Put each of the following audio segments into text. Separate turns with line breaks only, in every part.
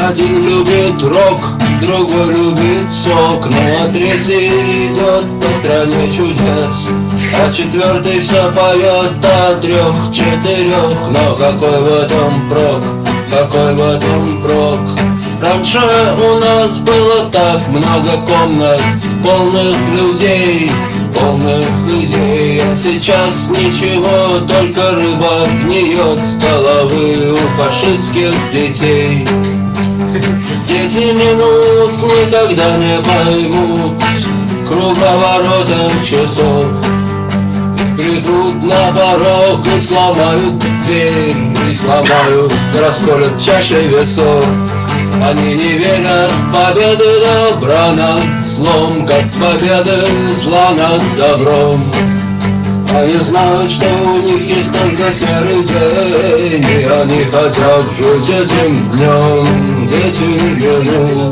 Один любит рок, другой любит сок, ну а третий идет по стране чудес, а четвертый все поет до 3-4. Но какой в этом прок, какой в этом прок? Раньше у нас было так много комнат, полных людей, а сейчас ничего, только рыба гниет с головы у фашистских детей. Дети минут никогда не поймут круговорота часов. Придут на порог и сломают дверь, и сломают, расколют чаши весов. Они не верят в победы добра над злом, как победы зла над добром. Они знают, что у них есть только серый день, и они хотят жить этим днем, эти минут.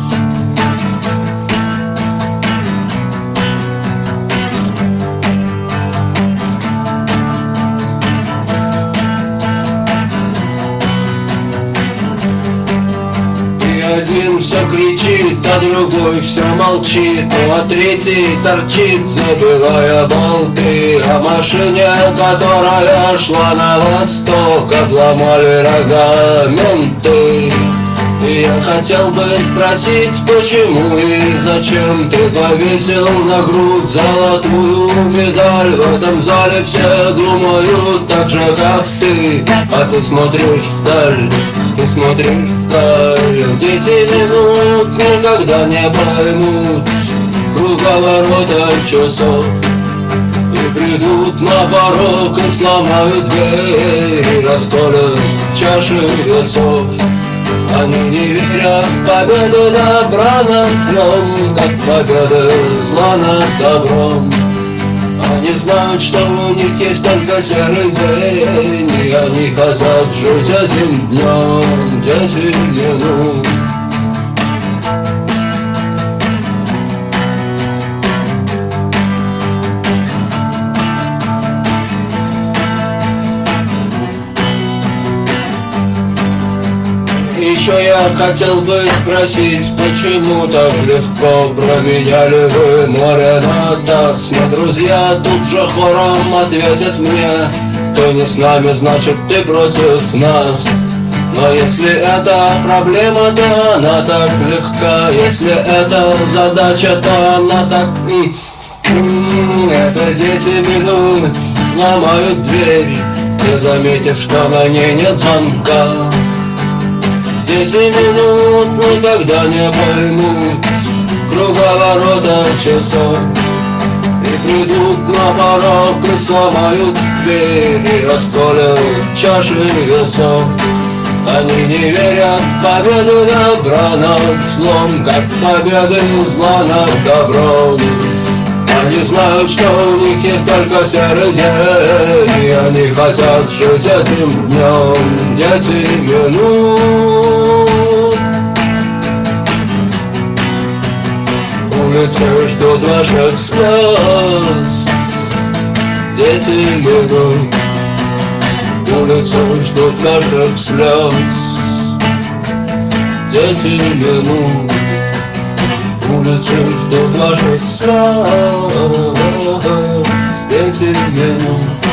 Один все кричит, а другой все молчит, ну а третий торчит, забывая болты. О машине, которая шла на восток, обломали рога менты. И я хотел бы спросить, почему и зачем ты повесил на грудь золотую медаль? В этом зале все думают так же, как ты, а ты смотришь вдаль, ты смотришь вдаль. Дети минут никогда не поймут круговорота часов. И придут на порог и сломают дверь, и расколют чаши весов. Они не верят в победу добра над злом, как победы зла над добром. Они знают, что у них есть только серый день, и они хотят жить этим днем, 10 минут. Еще я хотел бы спросить, почему так легко променяли вы море на таз? Но друзья тут же хором ответят мне: ты не с нами, значит ты против нас. Но если это проблема, то она так легка. Если это задача, то она так... Это 10 минут ломают дверь, не заметив, что на ней нет замка. 10 минут никогда не поймут круговорота часов. И придут на порог и сломают дверь, и расколют чаши весов. Они не верят в победу добра над злом, как победы зла над добром. Они знают, что у них есть только серый день, и они хотят жить этим днем, 10 минут. Улицы ждут ваших слез, 10 минут. Улицы ждут ваших слез, 10 минут. Улицы ждут ваших слез, 10 минут.